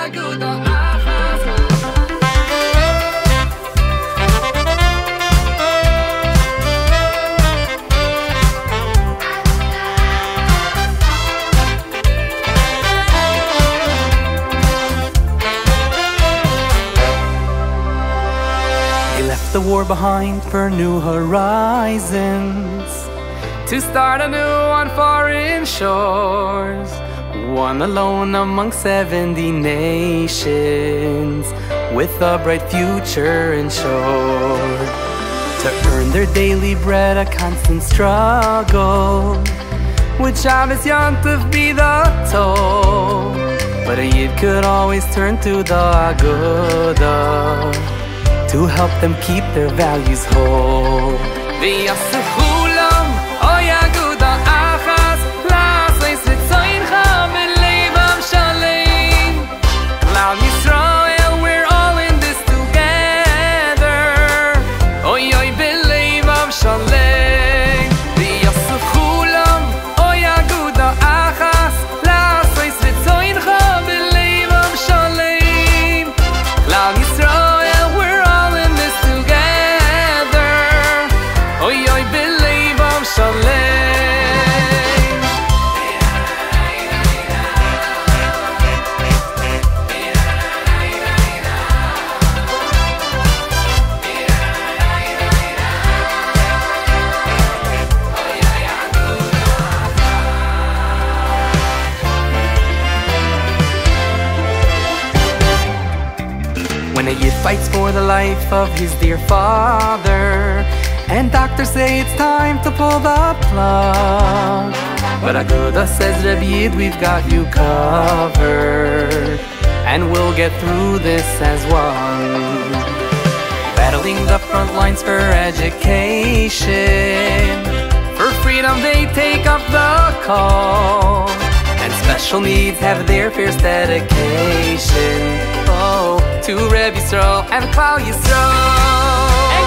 The war behind for new horizons, to start anew on foreign shores, one alone among 70 nations, with a bright future ensured. To earn their daily bread, a constant struggle, would Shabbos Yontif be the toll? But a Yid could always turn to the Agudah to help them keep their values whole. V'yasuchulam, oy Aguda achas, la'asais v'tzoincha b'leivam shalem. Klal Yisrael, we're all in this together. Oy oy b'leivam shalem. V'yasuchulam, oy Aguda achas, la'asais v'tzoincha b'leivam shalem. Klal Yisrael, when a Yid fights for the life of his dear father, and doctors say it's time to pull the plug, but Agudah says, Reb Yid, we've got you covered, and we'll get through this as one. Battling the front lines for education, for freedom they take up the call, and special needs have their fierce dedication. Oh, to Reb Yisrael and Klal Yisrael.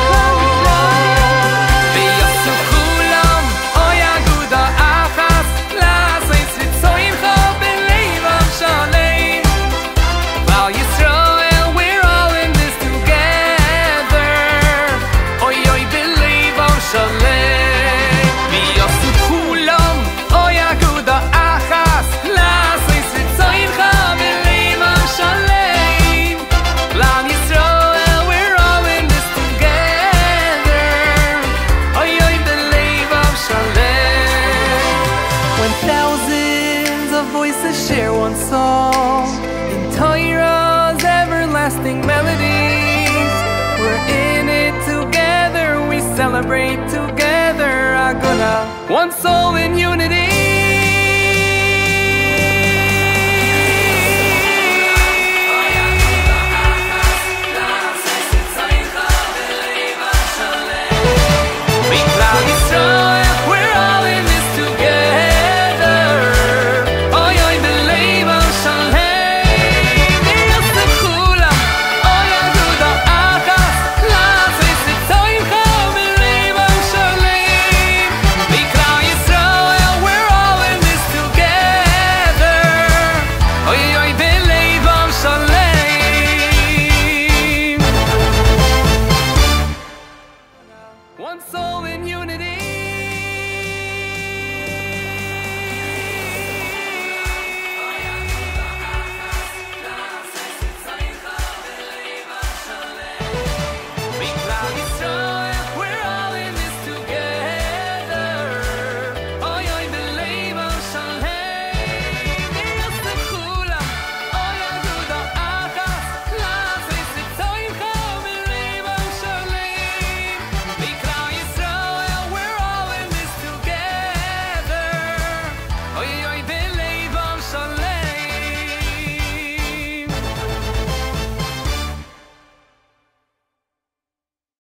Share one song in Torah's everlasting melodies. We're in it together, we celebrate together, Agudah, one soul in unity.